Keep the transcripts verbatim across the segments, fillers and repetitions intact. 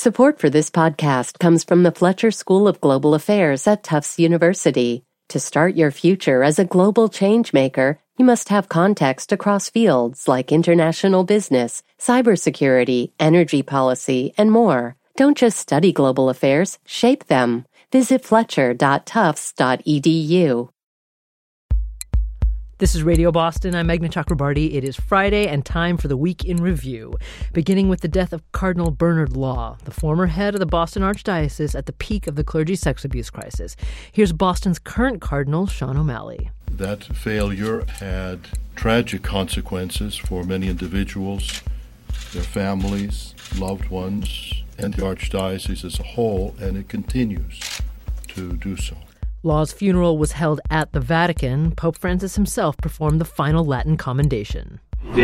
Support for this podcast comes from the Fletcher School of Global Affairs at Tufts University. To start your future as a global changemaker, you must have context across fields like international business, cybersecurity, energy policy, and more. Don't just study global affairs, shape them. Visit fletcher dot tufts dot e d u. This is Radio Boston. I'm Meghna Chakrabarty. It is Friday and time for the Week in Review, beginning with the death of Cardinal Bernard Law, the former head of the Boston Archdiocese at the peak of the clergy sex abuse crisis. Here's Boston's current Cardinal, Sean O'Malley. That failure had tragic consequences for many individuals, their families, loved ones, and the Archdiocese as a whole, and it continues to do so. Law's funeral was held at the Vatican. Pope Francis himself performed the final Latin commendation.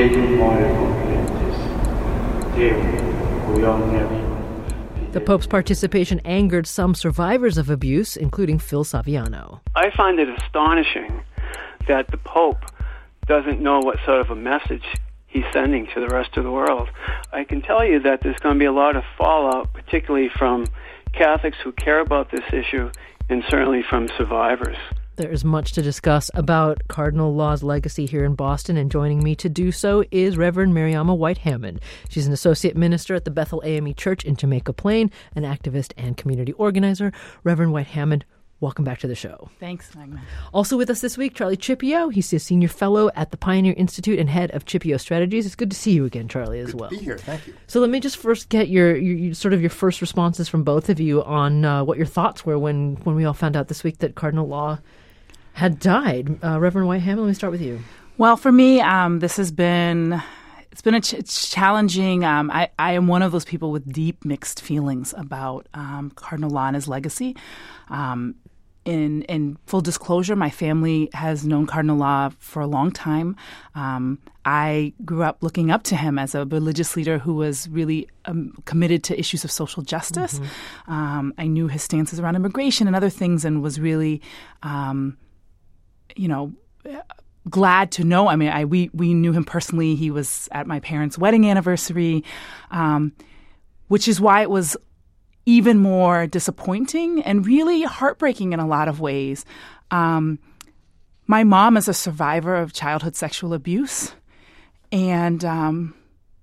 The Pope's participation angered some survivors of abuse, including Phil Saviano. I find it astonishing that the Pope doesn't know what sort of a message he's sending to the rest of the world. I can tell you that there's going to be a lot of fallout, particularly from Catholics who care about this issue, and certainly from survivors. There is much to discuss about Cardinal Law's legacy here in Boston, and joining me to do so is Reverend Mariama White Hammond. She's an associate minister at the Bethel A M E Church in Jamaica Plain, an activist and community organizer. Reverend White Hammond, welcome back to the show. Thanks, Meghna. Also with us this week, Charlie Cipio. He's a senior fellow at the Pioneer Institute and head of Cipio Strategies. It's good to see you again, Charlie, as good well. Good to be here. Thank you. So let me just first get your, your, your sort of your first responses from both of you on uh, what your thoughts were when, when we all found out this week that Cardinal Law had died. Uh, Reverend White Hammond, let me start with you. Well, for me, um, this has been... It's been a ch- it's challenging. Um, I, I am one of those people with deep mixed feelings about um, Cardinal Law and his legacy. Um, in, in full disclosure, my family has known Cardinal Law for a long time. Um, I grew up looking up to him as a religious leader who was really um, committed to issues of social justice. Mm-hmm. Um, I knew his stances around immigration and other things, and was really, um, you know, glad to know. I mean, I we we knew him personally. He was at my parents' wedding anniversary, um, which is why it was even more disappointing and really heartbreaking in a lot of ways. Um, my mom is a survivor of childhood sexual abuse, and um,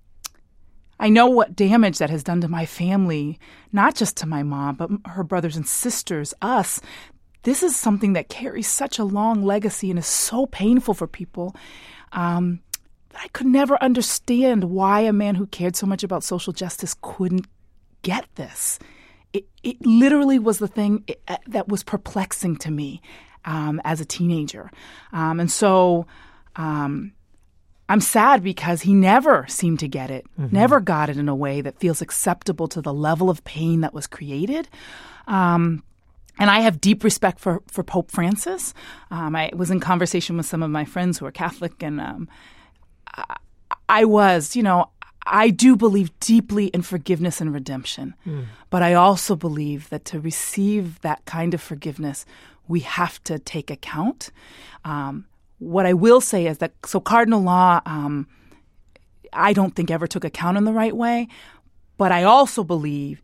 I know what damage that has done to my family, not just to my mom, but her brothers and sisters, us. This is something that carries such a long legacy and is so painful for people um, that I could never understand why a man who cared so much about social justice couldn't get this. It, it literally was the thing it, uh, that was perplexing to me um, as a teenager. Um, and so um, I'm sad because he never seemed to get it, mm-hmm. never got it in a way that feels acceptable to the level of pain that was created. Um And I have deep respect for, for Pope Francis. Um, I was in conversation with some of my friends who are Catholic, and um, I, I was, you know, I do believe deeply in forgiveness and redemption. Mm. But I also believe that to receive that kind of forgiveness, we have to take account. Um, what I will say is that, so Cardinal Law, um, I don't think ever took account in the right way. But I also believe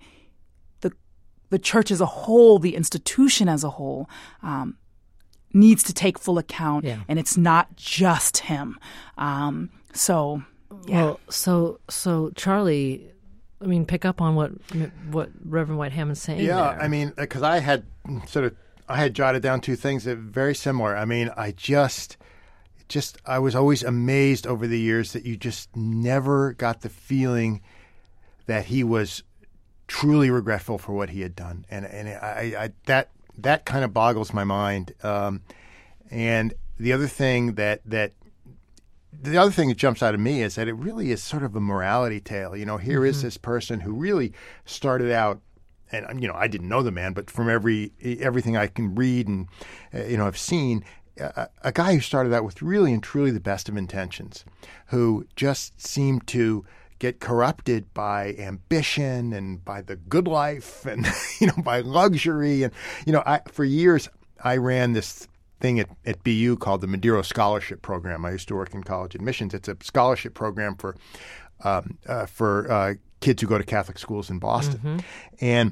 the church as a whole, the institution as a whole, um, needs to take full account, yeah. and it's not just him. Um, so, yeah. Well, so so Charlie, I mean, pick up on what what Reverend White Hammond's saying. Yeah, there. I mean, because I had sort of I had jotted down two things that are very similar. I mean, I just just I was always amazed over the years that you just never got the feeling that he was truly regretful for what he had done, and and I, I that that kind of boggles my mind. Um, and the other thing that that the other thing that jumps out of me is that it really is sort of a morality tale. You know, here mm-hmm. is this person who really started out, and you know, I didn't know the man, but from every everything I can read and uh, you know, I've seen. A, a guy who started out with really and truly the best of intentions, who just seemed to get corrupted by ambition and by the good life and, you know, by luxury. And, you know, I, for years I ran this thing at, at B U called the Madero Scholarship Program. I used to work in college admissions. It's a scholarship program for um, uh, for uh, kids who go to Catholic schools in Boston. Mm-hmm. And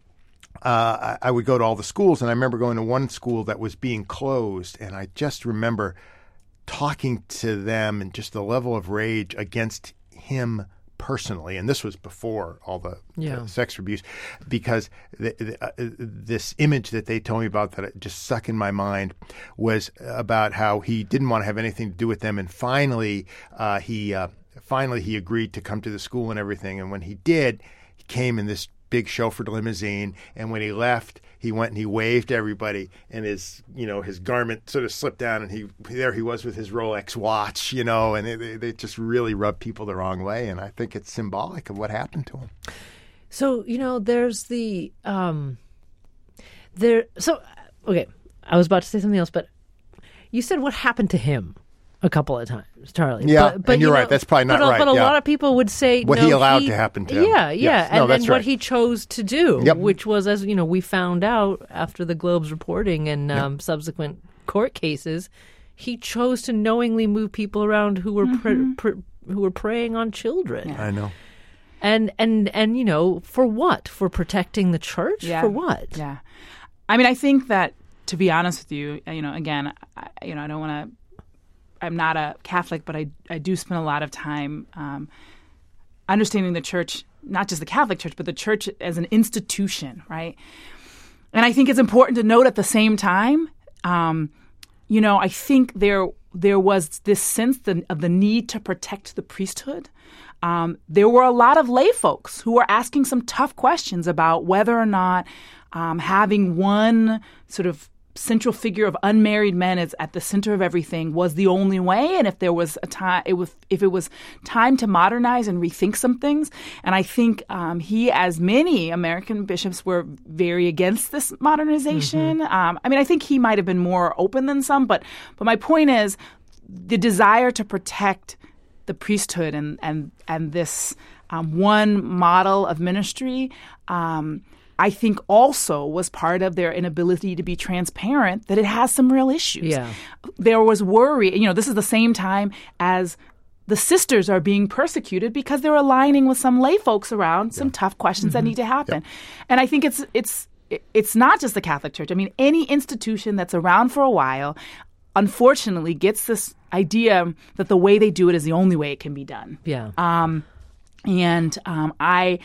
uh, I, I would go to all the schools, and I remember going to one school that was being closed, and I just remember talking to them and just the level of rage against him personally, and this was before all the, yeah. the sex abuse, because the, the, uh, this image that they told me about that it just stuck in my mind was about how he didn't want to have anything to do with them, and finally uh, he uh, finally he agreed to come to the school and everything, and when he did, he came in this big chauffeured limousine, and when he left, he went and he waved to everybody, and his, you know, his garment sort of slipped down, and he there he was with his Rolex watch, you know, and they, they just really rubbed people the wrong way, and I think it's symbolic of what happened to him. So, you know, there's the um, there. So, okay, I was about to say something else, but you said what happened to him a couple of times, Charlie. Yeah, but, but and you're you know, right. That's probably not but, right. But a yeah. lot of people would say what no, he allowed he, to happen to him. Yeah, yeah, yes. and no, then that's what right. he chose to do, yep. which was, as you know, we found out after the Globe's reporting and um, yep. subsequent court cases, he chose to knowingly move people around who were mm-hmm. pre- pre- who were preying on children. Yeah. I know. And and and you know, for what? For protecting the church? Yeah. For what? Yeah. I mean, I think that, to be honest with you, you know, again, I, you know, I don't want to. I'm not a Catholic, but I I do spend a lot of time um, understanding the church, not just the Catholic Church, but the church as an institution, right? And I think it's important to note at the same time, um, you know, I think there there was this sense of the need to protect the priesthood. Um, there were a lot of lay folks who were asking some tough questions about whether or not um, having one sort of central figure of unmarried men is at the center of everything was the only way, and if there was a time, it was if it was time to modernize and rethink some things. And I think um, he, as many American bishops, were very against this modernization. Mm-hmm. Um, I mean, I think he might have been more open than some, but but my point is the desire to protect the priesthood and and and this um, one model of ministry. Um, I think also was part of their inability to be transparent that it has some real issues. Yeah. There was worry. You know, this is the same time as the sisters are being persecuted because they're aligning with some lay folks around some yeah. tough questions mm-hmm. that need to happen. Yep. And I think it's it's it's not just the Catholic Church. I mean, any institution that's around for a while, unfortunately, gets this idea that the way they do it is the only way it can be done. Yeah. Um, and um, I.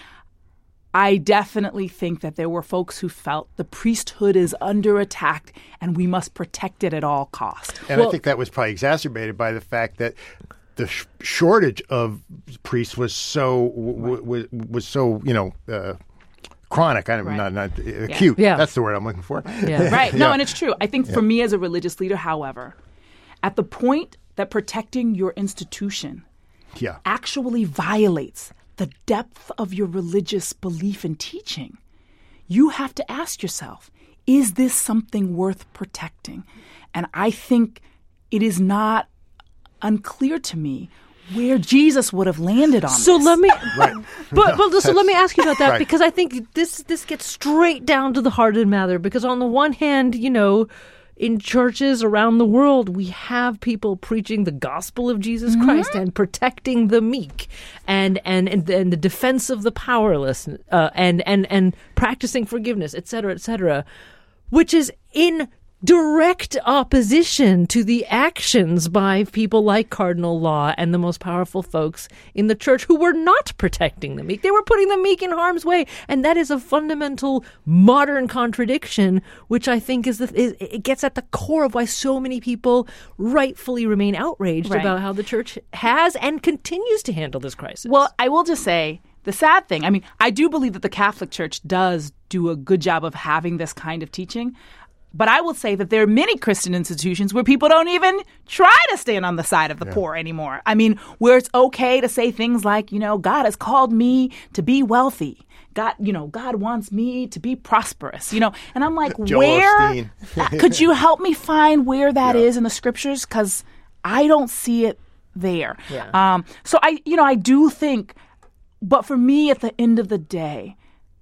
I definitely think that there were folks who felt the priesthood is under attack and we must protect it at all costs. And well, I think that was probably exacerbated by the fact that the sh- shortage of priests was so w- w- was so you know uh, chronic. I don't right. not not uh, acute. Yeah. That's the word I'm looking for. Yeah. Right. No, yeah. and it's true. I think yeah. for me as a religious leader, however, at the point that protecting your institution yeah. actually violates the depth of your religious belief and teaching, you have to ask yourself, is this something worth protecting? And I think it is not unclear to me where Jesus would have landed on so this. let me right. but, no, but so let me ask you about that right. because I think this this gets straight down to the heart of the matter, because on the one hand, you know, in churches around the world, we have people preaching the gospel of Jesus mm-hmm. Christ and protecting the meek and and and, and the defense of the powerless uh, and and and practicing forgiveness, et cetera, et cetera, which is in direct opposition to the actions by people like Cardinal Law and the most powerful folks in the church who were not protecting the meek. They were putting the meek in harm's way. And that is a fundamental modern contradiction, which I think is, the, is it gets at the core of why so many people rightfully remain outraged right. about how the church has and continues to handle this crisis. Well, I will just say, the sad thing, I mean, I do believe that the Catholic Church does do a good job of having this kind of teaching. But I will say that there are many Christian institutions where people don't even try to stand on the side of the yeah. poor anymore. I mean, where it's okay to say things like, you know, God has called me to be wealthy. God, you know, God wants me to be prosperous, you know. And I'm like, Joel where? Could you help me find where that yeah. is in the scriptures? Because I don't see it there. Yeah. Um, so I, you know, I do think, but for me at the end of the day,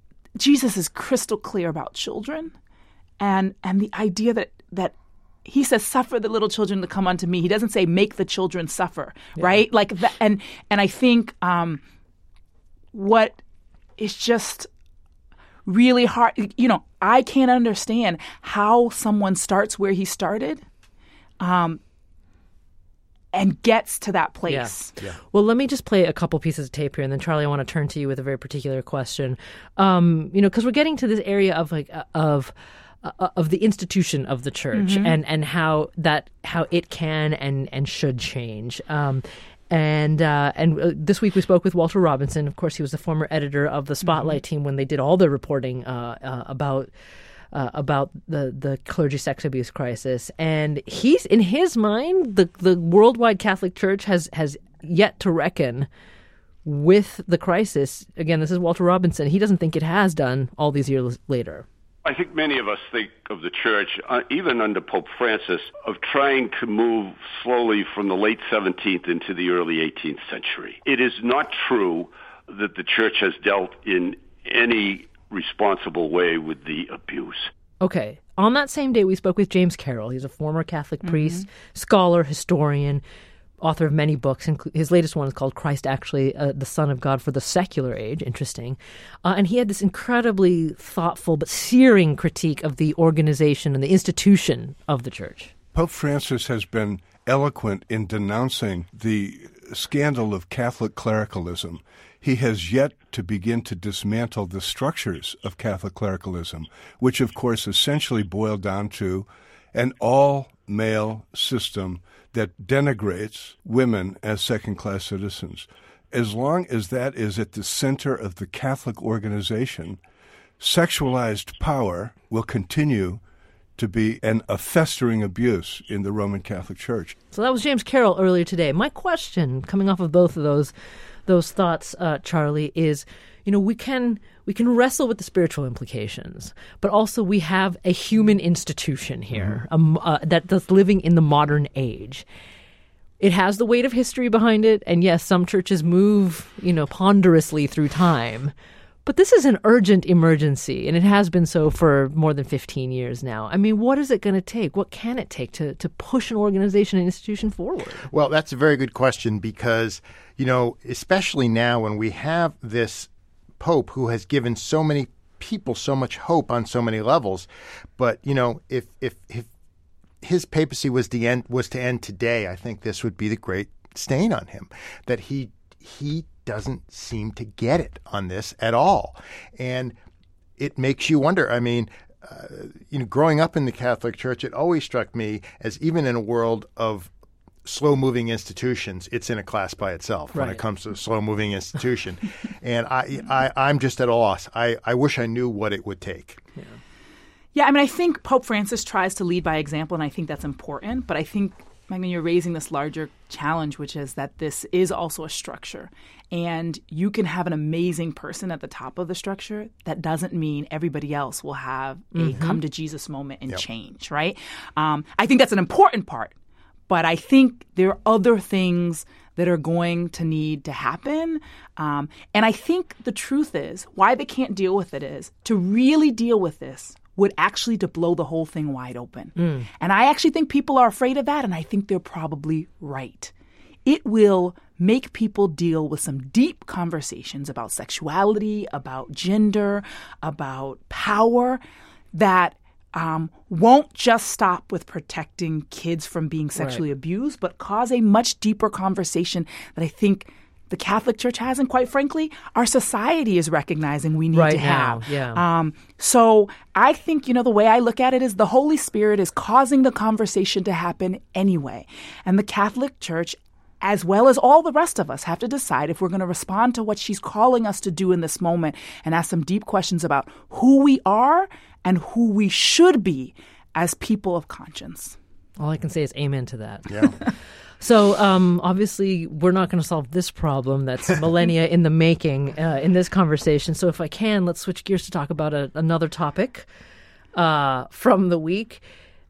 Jesus is crystal clear about children. And and the idea that, that he says, suffer the little children to come unto me. He doesn't say make the children suffer, yeah. right? Like that, and and I think um, what it's just really hard. You know, I can't understand how someone starts where he started um, and gets to that place. Yeah. Yeah. Well, let me just play a couple pieces of tape here, and then Charlie, I want to turn to you with a very particular question. Um, you know, because we're getting to this area of like uh, of uh, of the institution of the church mm-hmm. and and how that how it can and and should change. Um, And uh, and uh, this week we spoke with Walter Robinson. Of course, he was the former editor of the Spotlight mm-hmm. team when they did all the reporting uh, uh, about uh, about the, the clergy sex abuse crisis. And he's in his mind, the the worldwide Catholic Church has has yet to reckon with the crisis. Again, this is Walter Robinson. He doesn't think it has done all these years later. I think many of us think of the church, uh, even under Pope Francis, of trying to move slowly from the late seventeenth into the early eighteenth century. It is not true that the church has dealt in any responsible way with the abuse. Okay. On that same day, we spoke with James Carroll. He's a former Catholic mm-hmm. priest, scholar, historian, author of many books. His latest one is called Christ Actually, uh, the Son of God for the Secular Age. Interesting. Uh, and he had this incredibly thoughtful but searing critique of the organization and the institution of the church. Pope Francis has been eloquent in denouncing the scandal of Catholic clericalism. He has yet to begin to dismantle the structures of Catholic clericalism, which, of course, essentially boil down to an all-male system that denigrates women as second-class citizens. As long as that is at the center of the Catholic organization, sexualized power will continue to be an, a festering abuse in the Roman Catholic Church. So that was James Carroll earlier today. My question, coming off of both of those those thoughts, uh, Charlie, is, you know, we can we can wrestle with the spiritual implications, but also we have a human institution here mm-hmm. um, uh, that, that's living in the modern age. It has the weight of history behind it, and yes, some churches move, you know, ponderously through time. But this is an urgent emergency, and it has been so for more than fifteen years now. I mean, what is it going to take? What can it take to, to push an organization and institution forward? Well, that's a very good question because, you know, especially now when we have this Pope who has given so many people so much hope on so many levels. But, you know, if if, if his papacy was the end was to end today, I think this would be the great stain on him, that he he doesn't seem to get it on this at all. And it makes you wonder. I mean, uh, you know, growing up in the Catholic Church, it always struck me as even in a world of slow-moving institutions, it's in a class by itself right. when it comes to a slow-moving institution. And I, I, I'm just at a loss. I, I wish I knew what it would take. Yeah. yeah, I mean, I think Pope Francis tries to lead by example, and I think that's important. But I think, Magna, you're raising this larger challenge, which is that this is also a structure. And you can have an amazing person at the top of the structure. That doesn't mean everybody else will have mm-hmm. a come to Jesus moment and yep. change, right? Um, I think that's an important part. But I think there are other things that are going to need to happen. Um, and I think the truth is, why they can't deal with it is, to really deal with this would actually to blow the whole thing wide open. Mm. And I actually think people are afraid of that, and I think they're probably right. It will make people deal with some deep conversations about sexuality, about gender, about power that um, won't just stop with protecting kids from being sexually right. abused, but cause a much deeper conversation that I think the Catholic Church has, and quite frankly, our society is recognizing we need right to now, have. Yeah. Um, so I think, you know, the way I look at it is the Holy Spirit is causing the conversation to happen anyway. And the Catholic Church, as well as all the rest of us, have to decide if we're going to respond to what she's calling us to do in this moment and ask some deep questions about who we are and who we should be as people of conscience. All I can say is amen to that. Yeah. So um, obviously, we're not going to solve this problem that's millennia in the making uh, in this conversation. So if I can, let's switch gears to talk about a, another topic uh, from the week.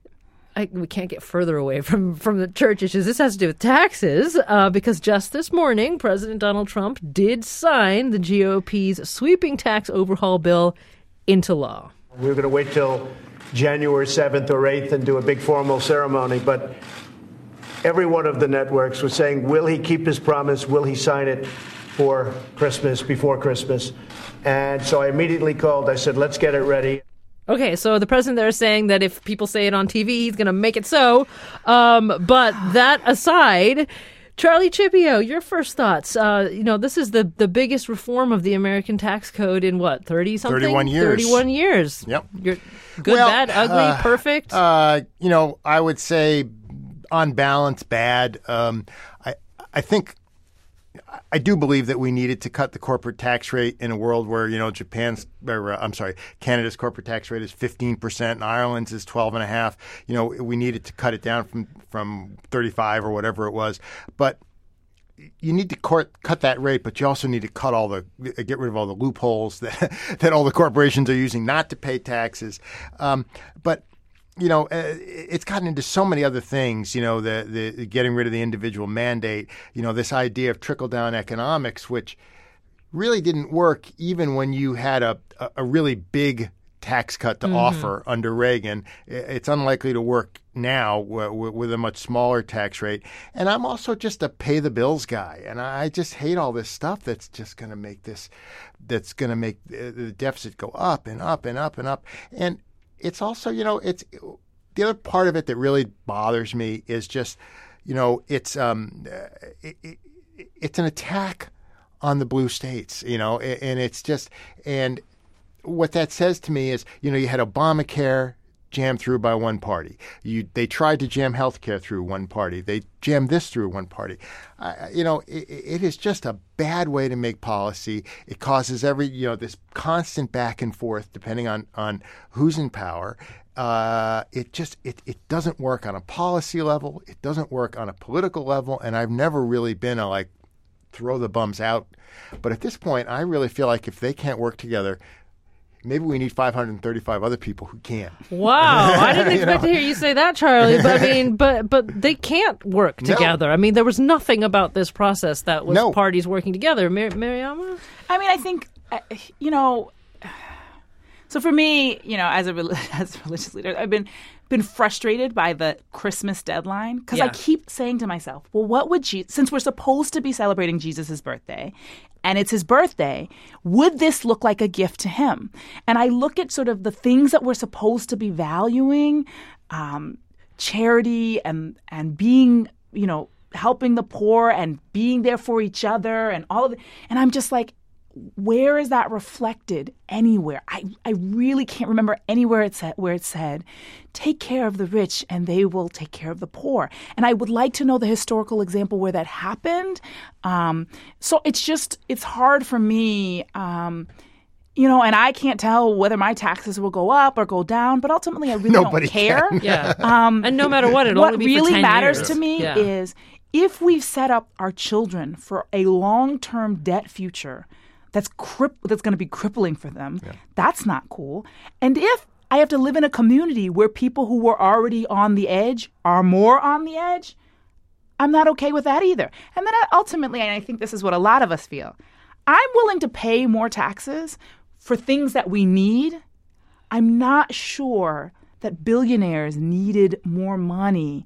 I, we can't get further away from, from the church issues. This has to do with taxes uh, because just this morning, President Donald Trump did sign the G O P's sweeping tax overhaul bill into law. We were going to wait till January seventh or eighth and do a big formal ceremony, but every one of the networks was saying, will he keep his promise? Will he sign it? for Christmas, before Christmas. And so I immediately called. I said, let's get it ready. Okay, so the president there is saying that if people say it on T V, he's going to make it so. Um, but that aside, Charlie Chippio, your first thoughts. Uh, you know, this is the, the biggest reform of the American tax code in what, thirty-something? thirty-one years. thirty-one years. Yep. You're good, well, bad, ugly, uh, perfect? Uh, you know, I would say on balance, bad. Um, I I think I do believe that we needed to cut the corporate tax rate in a world where, you know, Japan's, or, uh, I'm sorry, Canada's corporate tax rate is fifteen percent and Ireland's is twelve and a half. You know, we needed to cut it down from, from thirty-five or whatever it was. But you need to court, cut that rate, but you also need to cut all the, get rid of all the loopholes that, that all the corporations are using not to pay taxes. Um, but You know, uh, it's gotten into so many other things, you know, the, the getting rid of the individual mandate, you know, this idea of trickle-down economics, which really didn't work even when you had a, a really big tax cut to mm-hmm. offer under Reagan. It's unlikely to work now w- with a much smaller tax rate. And I'm also just a pay the bills guy. And I just hate all this stuff that's just going to make this, that's going to make the deficit go up and up and up and up. And it's also, you know, it's the other part of it that really bothers me is just, you know, it's um, it, it, it's an attack on the blue states, you know, and it's just, and what that says to me is, you know, you had Obamacare jammed through by one party. You they tried to jam healthcare through one party. They jammed this through one party. Uh, you know, it, it is just a bad way to make policy. It causes every, you know, this constant back and forth depending on, on who's in power. Uh, it just, it, it doesn't work on a policy level. It doesn't work on a political level. And I've never really been a, like, throw the bums out. But at this point, I really feel like if they can't work together, maybe we need five hundred thirty-five other people who can. Wow, I didn't expect you know? to hear you say that, Charlie. But I mean, but but they can't work together. No. I mean, there was nothing about this process that was no. parties working together. Mar- Mariama? I mean, I think, you know, so for me, you know, as a as a religious leader, I've been been frustrated by the Christmas deadline because yeah. I keep saying to myself, well, what would Jesus, since we're supposed to be celebrating Jesus' birthday, and it's his birthday, would this look like a gift to him? And I look at sort of the things that we're supposed to be valuing, um, charity and and being, you know, helping the poor and being there for each other and all of it. And I'm just like, where is that reflected anywhere? I, I really can't remember anywhere it said, where it said, take care of the rich and they will take care of the poor. And I would like to know the historical example where that happened. Um, so it's just, it's hard for me, um, you know, and I can't tell whether my taxes will go up or go down, but ultimately I really Nobody don't care. can. Yeah. Um, and no matter what, it'll what only be for really ten matters years. to me yeah. is if we've set up our children for a long-term debt future that's cri- that's going to be crippling for them, yeah. that's not cool. And if I have to live in a community where people who were already on the edge are more on the edge, I'm not okay with that either. And then ultimately, and I think this is what a lot of us feel, I'm willing to pay more taxes for things that we need. I'm not sure that billionaires needed more money.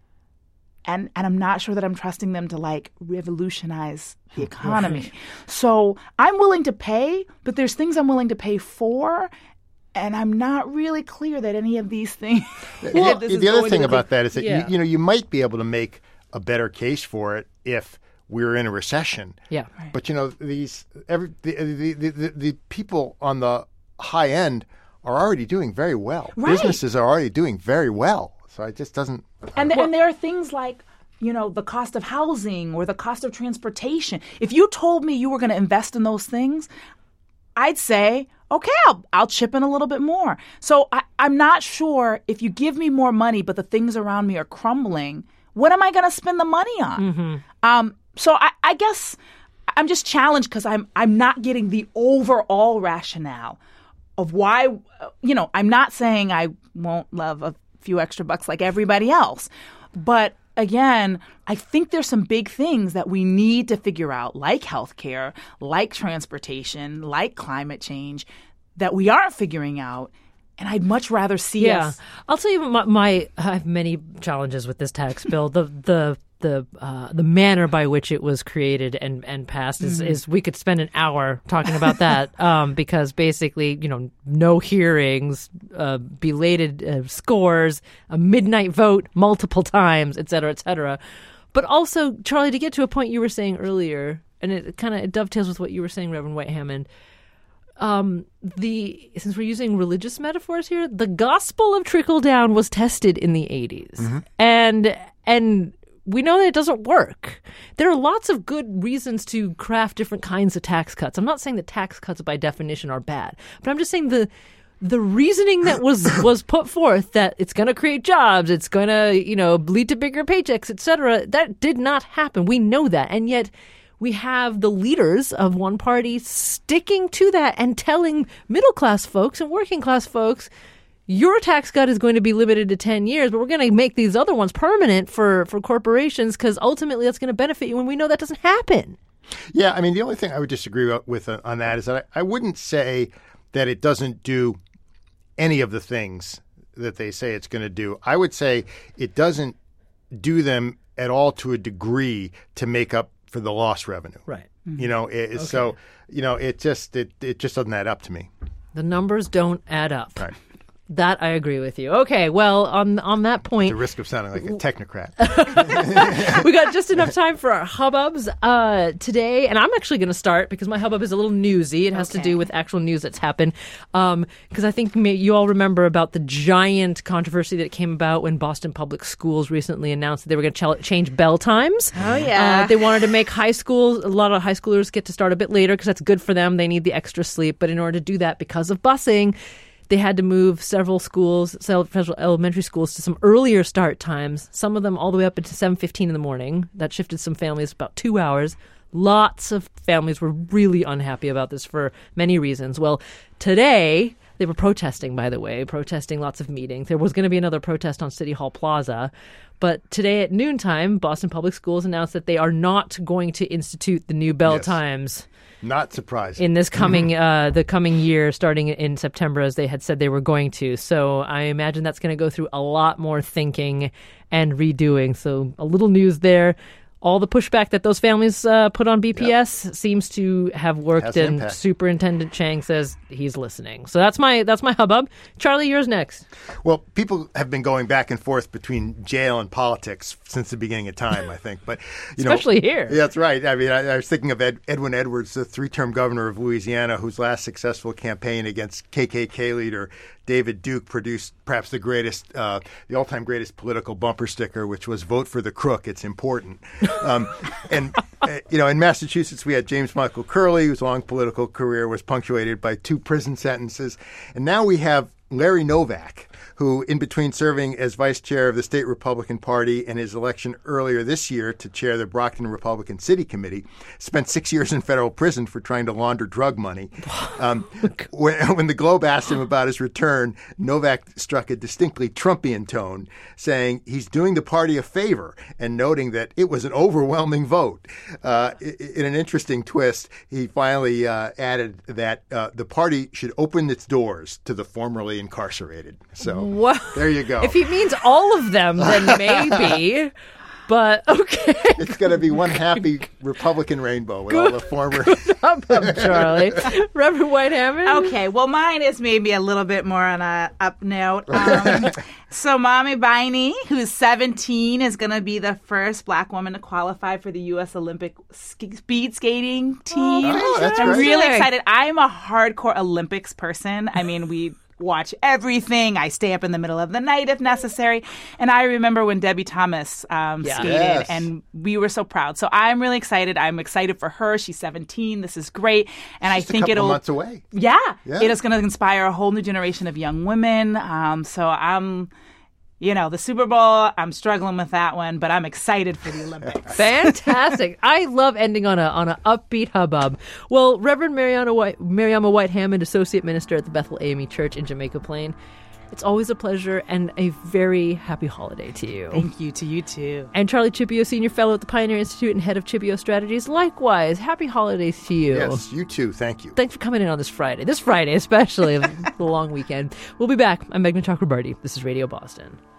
And and I'm not sure that I'm trusting them to, like, revolutionize the economy. Right. So I'm willing to pay, but there's things I'm willing to pay for, and I'm not really clear that any of these things. Well, the other thing about that is that yeah. you, you know you might be able to make a better case for it if we're in a recession. Yeah. Right. But you know these every the the, the the the people on the high end are already doing very well. Right. Businesses are already doing very well. So it just doesn't. And, the, and there are things like, you know, the cost of housing or the cost of transportation. If you told me you were going to invest in those things, I'd say, okay, I'll, I'll chip in a little bit more. So I, I'm not sure if you give me more money, but the things around me are crumbling, what am I going to spend the money on? Mm-hmm. Um, so I, I guess I'm just challenged because I'm I'm not getting the overall rationale of why, you know, I'm not saying I won't love a few extra bucks like everybody else. But again, I think there's some big things that we need to figure out, like healthcare, like transportation, like climate change, that we aren't figuring out. And I'd much rather see yeah. us. I'll tell you, my, my I have many challenges with this tax bill. the the the uh, the manner by which it was created and, and passed is, Mm-hmm. is we could spend an hour talking about that um, because basically, you know, no hearings, uh, belated uh, scores, a midnight vote multiple times, et cetera, et cetera. But also, Charlie, to get to a point you were saying earlier, and it kind of dovetails with what you were saying, Reverend White Hammond, um, the since we're using religious metaphors here, the gospel of trickle down was tested in the eighties, mm-hmm. and and. We know that it doesn't work. There are lots of good reasons to craft different kinds of tax cuts. I'm not saying that tax cuts by definition are bad, but I'm just saying the the reasoning that was, was put forth that it's going to create jobs, it's going to, you know, lead to bigger paychecks, et cetera, that did not happen. We know that. And yet we have the leaders of one party sticking to that and telling middle-class folks and working-class folks, your tax cut is going to be limited to ten years, but we're going to make these other ones permanent for, for corporations because ultimately that's going to benefit you when we know that doesn't happen. Yeah, I mean, the only thing I would disagree with uh, on that is that I, I wouldn't say that it doesn't do any of the things that they say it's going to do. I would say it doesn't do them at all to a degree to make up for the lost revenue. Right. Mm-hmm. You know, it, okay. so, you know, it just it, it just doesn't add up to me. The numbers don't add up. Right. That I agree with you. Okay, well, on on that point... At the risk of sounding like a technocrat. We got just enough time for our hubbubs uh, today, and I'm actually going to start because my hubbub is a little newsy. It has okay. to do with actual news that's happened. Because um, I think may, you all remember about the giant controversy that came about when Boston Public Schools recently announced that they were going to ch- change bell times. Oh, yeah. Uh, they wanted to make high schools, a lot of high schoolers get to start a bit later because that's good for them. They need the extra sleep. But in order to do that, because of busing, they had to move several schools, several elementary schools to some earlier start times, some of them all the way up into seven fifteen in the morning. That shifted some families about two hours. Lots of families were really unhappy about this for many reasons. Well, today, they were protesting, by the way, protesting lots of meetings. There was going to be another protest on City Hall Plaza. But today at noontime, Boston Public Schools announced that they are not going to institute the new bell yes. times. Not surprising. In this coming, uh, the coming year, starting in September, as they had said they were going to. So I imagine that's going to go through a lot more thinking and redoing. So a little news there. All the pushback that those families uh, put on B P S yep. seems to have worked, Has an and impact. Superintendent Chang says he's listening. So that's my that's my hubbub. Charlie, yours next. Well, people have been going back and forth between jail and politics since the beginning of time, I think. But you especially know, here. Yeah, that's right. I mean, I, I was thinking of Ed, Edwin Edwards, the three-term governor of Louisiana, whose last successful campaign against K K K leader David Duke produced perhaps the greatest, uh, the all-time greatest political bumper sticker, which was "Vote for the Crook. It's important." Um, and uh, you know, in Massachusetts, we had James Michael Curley, whose long political career was punctuated by two prison sentences, and now we have Larry Novak, who, in between serving as vice chair of the state Republican Party and his election earlier this year to chair the Brockton Republican City Committee, spent six years in federal prison for trying to launder drug money. Um, when, when the Globe asked him about his return, Novak struck a distinctly Trumpian tone, saying he's doing the party a favor and noting that it was an overwhelming vote. Uh, in an interesting twist, he finally uh, added that uh, the party should open its doors to the formerly incarcerated. So Whoa. There you go. If he means all of them, then maybe. But okay. It's going to be one happy Republican rainbow with Good. all the former. Good up, Charlie. Reverend White Hammond? Okay, well, mine is maybe a little bit more on a up note. Um, so Mami Baini, who's seventeen, is going to be the first black woman to qualify for the U S Olympic sk- speed skating team. Oh, that's I'm great. really excited. I'm a hardcore Olympics person. I mean, we watch everything. I stay up in the middle of the night if necessary. And I remember when Debbie Thomas um, Yeah. skated, Yes. and we were so proud. So I'm really excited. I'm excited for her. She's seventeen. This is great. And Just I think a couple it'll. of months away. Yeah, Yeah. it is going to inspire a whole new generation of young women. Um, so I'm, you know, the Super Bowl, I'm struggling with that one, but I'm excited for the Olympics. Fantastic. I love ending on a on an upbeat hubbub. Well, Reverend Mariama White, Mariama White Hammond, Associate Minister at the Bethel A M E Church in Jamaica Plain, it's always a pleasure and a very happy holiday to you. Thank you to you too. And Charlie Chipio, Senior Fellow at the Pioneer Institute and Head of Chipio Strategies, likewise, happy holidays to you. Yes, you too. Thank you. Thanks for coming in on this Friday. This Friday, especially, the long weekend. We'll be back. I'm Meghna Chakrabarti. This is Radio Boston.